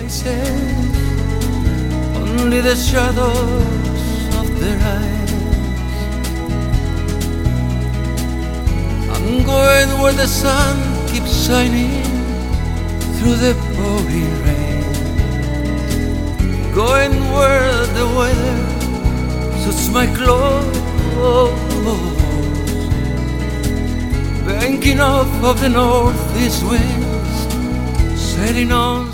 faces, only the shadows of their eyes. I'm going where the sun keeps shining through the pouring rain, going where the weather suits my clothes, banking off of the northeast winds, sailing on